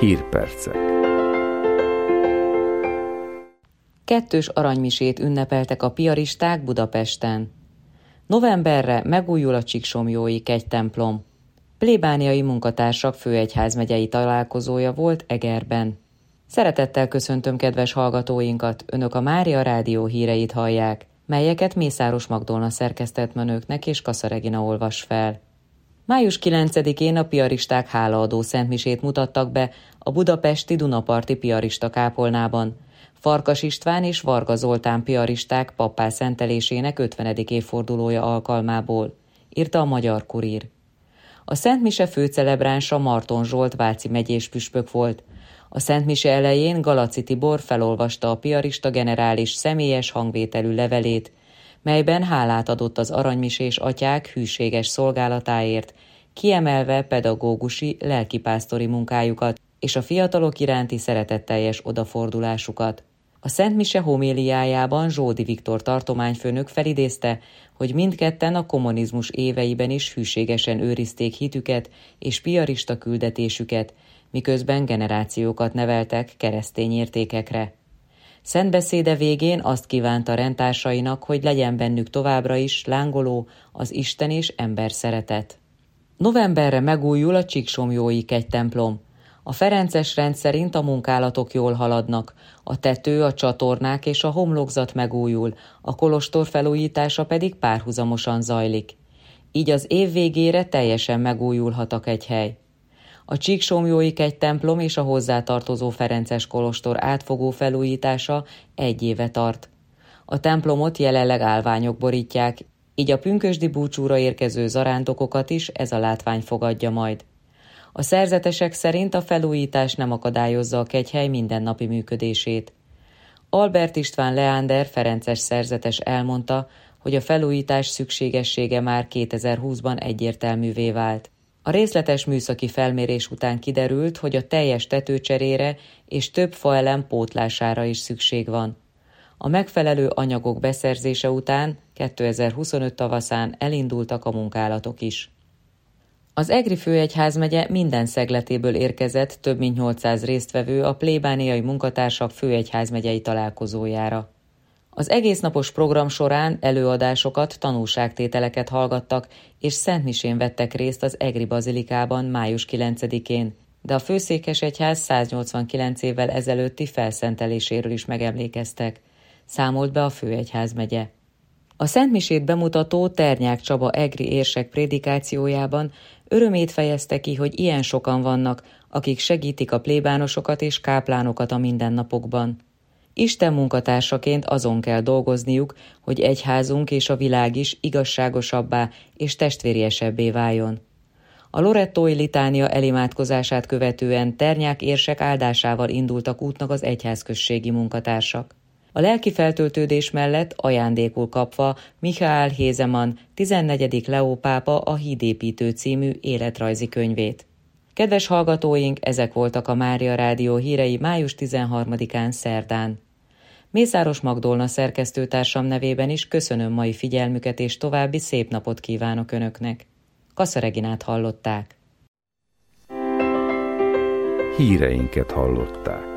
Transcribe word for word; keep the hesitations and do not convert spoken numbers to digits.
Hírpercek. Kettős aranymisét ünnepeltek a piaristák Budapesten. Novemberre megújul a Csíksomlyói kegytemplom. Plébániai munkatársak főegyházmegyei találkozója volt Egerben. Szeretettel köszöntöm kedves hallgatóinkat, Önök a Mária Rádió híreit hallják, melyeket Mészáros Magdolna szerkesztett önöknek és Kassa Regina olvas fel. május kilencedikén a piaristák hálaadó szentmisét mutattak be a budapesti Dunaparti piarista kápolnában, Farkas István és Varga Zoltán piaristák pappá szentelésének ötvenedik évfordulója alkalmából, írta a Magyar Kurír. A szentmise főcelebránsa Marton Zsolt váci megyés püspök volt. A szentmise elején Galaci Tibor felolvasta a piarista generális személyes hangvételű levelét, melyben hálát adott az aranymisés atyák hűséges szolgálatáért, kiemelve pedagógusi, lelkipásztori munkájukat és a fiatalok iránti szeretetteljes odafordulásukat. A szentmise homéliájában Zsódi Viktor tartományfőnök felidézte, hogy mindketten a kommunizmus éveiben is hűségesen őrizték hitüket és piarista küldetésüket, miközben generációkat neveltek keresztény értékekre. Szentbeszéde végén azt kívánta rendtársainak, hogy legyen bennük továbbra is lángoló az Isten és ember szeretet. Novemberre megújul a Csíksomlyói kegytemplom. A ferences rend szerint a munkálatok jól haladnak, a tető, a csatornák és a homlokzat megújul, a kolostor felújítása pedig párhuzamosan zajlik. Így az év végére teljesen megújulhat a kegyhely. A Csíksomlyói kegytemplom és a hozzátartozó ferences kolostor átfogó felújítása egy éve tart. A templomot jelenleg állványok borítják, így a pünkösdi búcsúra érkező zarándokokat is ez a látvány fogadja majd. A szerzetesek szerint a felújítás nem akadályozza a kegyhely mindennapi működését. Albert István Leander ferences szerzetes elmondta, hogy a felújítás szükségessége már kétezer-húszban egyértelművé vált. A részletes műszaki felmérés után kiderült, hogy a teljes tetőcserére és több faelem pótlására is szükség van. A megfelelő anyagok beszerzése után kétezer-huszonöt tavaszán elindultak a munkálatok is. Az egri főegyházmegye minden szegletéből érkezett több mint nyolcszáz résztvevő a plébániai munkatársak főegyházmegyei találkozójára. Az egésznapos program során előadásokat, tanúságtételeket hallgattak, és szentmisén vettek részt az egri bazilikában május kilencedikén, de a főszékesegyház száznyolcvankilenc évvel ezelőtti felszenteléséről is megemlékeztek, számolt be a főegyházmegye. A szentmisét bemutató Ternyák Csaba egri érsek prédikációjában örömét fejezte ki, hogy ilyen sokan vannak, akik segítik a plébánosokat és káplánokat a mindennapokban. Isten munkatársaként azon kell dolgozniuk, hogy egyházunk és a világ is igazságosabbá és testvériesebbé váljon. A lorettói litánia elimádkozását követően Ternyák érsek áldásával indultak útnak az egyházközségi munkatársak. A lelki feltöltődés mellett ajándékul kapva Michael Hézeman tizennegyedik Leó pápa a Hídépítő című életrajzi könyvét. Kedves hallgatóink, ezek voltak a Mária Rádió hírei május tizenharmadikán szerdán. Mészáros Magdolna szerkesztőtársam nevében is köszönöm mai figyelmüket, és további szép napot kívánok Önöknek. Kassa Reginát hallották. Híreinket hallották.